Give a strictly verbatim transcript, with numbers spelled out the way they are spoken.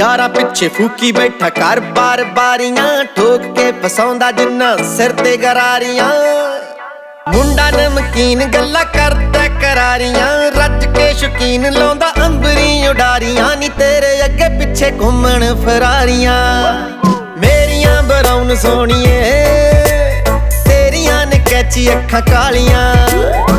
यारा पिछे फूकी बैठा कर बार बारियां, ठोक के फसाउंदा जिन्ना सिर ते गरारियां। मुंडा नमकीन गल्ला करदा करारियां, रज के शौकीन लाउंदा अंबरी उडारियां। नी तेरे अगे पिछे घूमण फरारियां, मेरियां ब्राउन सोहणिए तेरियां ने कैची अखां कालियां।